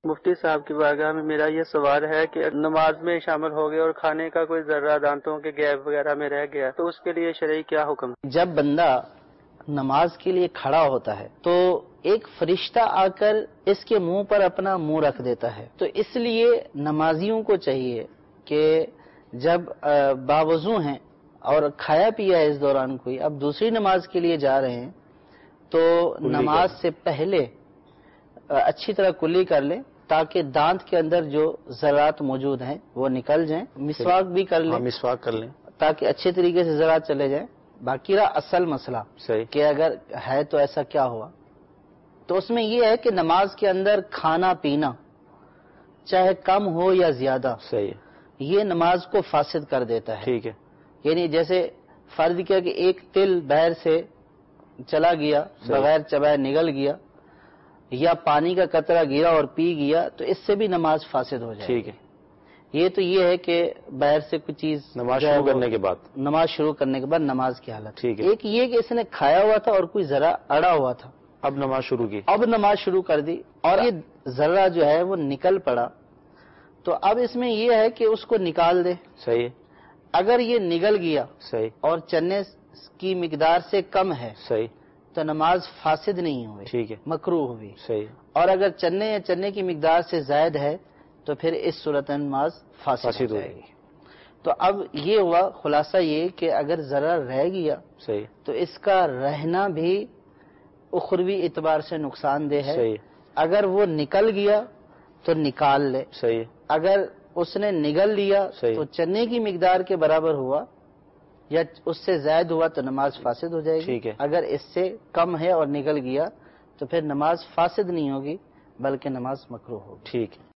مفتی صاحب کی بارگاہ میں میرا یہ سوال ہے کہ نماز میں شامل ہو گئے اور کھانے کا کوئی ذرہ دانتوں کے گیپ وغیرہ میں رہ گیا تو اس کے لیے شرعی کیا حکم؟ جب بندہ نماز کے لیے کھڑا ہوتا ہے تو ایک فرشتہ آ کر اس کے منہ پر اپنا منہ رکھ دیتا ہے، تو اس لیے نمازیوں کو چاہیے کہ جب باوضو ہیں اور کھایا پیا ہے اس دوران کوئی، اب دوسری نماز کے لیے جا رہے ہیں تو نماز سے پہلے اچھی طرح کلی کر لیں تاکہ دانت کے اندر جو ذرات موجود ہیں وہ نکل جائیں، مسواک بھی کر لیں، مسواک کر لیں تاکہ اچھے طریقے سے ذرات چلے جائیں۔ باقی رہا اصل مسئلہ صحیح کہ اگر ہے تو ایسا کیا ہوا، تو اس میں یہ ہے کہ نماز کے اندر کھانا پینا چاہے کم ہو یا زیادہ صحیح یہ نماز کو فاسد کر دیتا ہے۔ ٹھیک ہے، یعنی جیسے فرض کیا کہ ایک تل بہر سے چلا گیا بغیر چبائے نگل گیا، یا پانی کا قطرہ گرا اور پی گیا تو اس سے بھی نماز فاسد ہو جائے۔ ٹھیک ہے، یہ تو یہ ہے کہ بہر سے کچھ چیز نماز شروع کرنے کے بعد نماز شروع کرنے کے بعد نماز کی حالت۔ ٹھیک ہے، ایک یہ کہ اس نے کھایا ہوا تھا اور کوئی ذرا اڑا ہوا تھا، اب نماز شروع کی، اب نماز شروع کر دی اور یہ ذرہ جو ہے وہ نکل پڑا، تو اب اس میں یہ ہے کہ اس کو نکال دے۔ صحیح ہے، اگر یہ نگل گیا صحیح اور چنے کی مقدار سے کم ہے صحیح تو نماز فاسد نہیں ہوئی، ٹھیک ہے، مکروہ ہوئی۔ صحیح اور اگر چنے یا چنے کی مقدار سے زائد ہے تو پھر اس صورت میں نماز فاسد ہو جائے گی۔ تو اب یہ ہوا خلاصہ یہ کہ اگر ذرا رہ گیا صحیح تو اس کا رہنا بھی اخروی اعتبار سے نقصان دہ ہے۔ صحیح اگر وہ نکل گیا تو نکال لے، صحیح اگر اس نے نگل لیا صحیح تو چنے کی مقدار کے برابر ہوا یا اس سے زائد ہوا تو نماز فاسد ہو جائے گی۔ ٹھیک ہے، اگر اس سے کم ہے اور نکل گیا تو پھر نماز فاسد نہیں ہوگی بلکہ نماز مکروہ ہوگی۔ ٹھیک ہے۔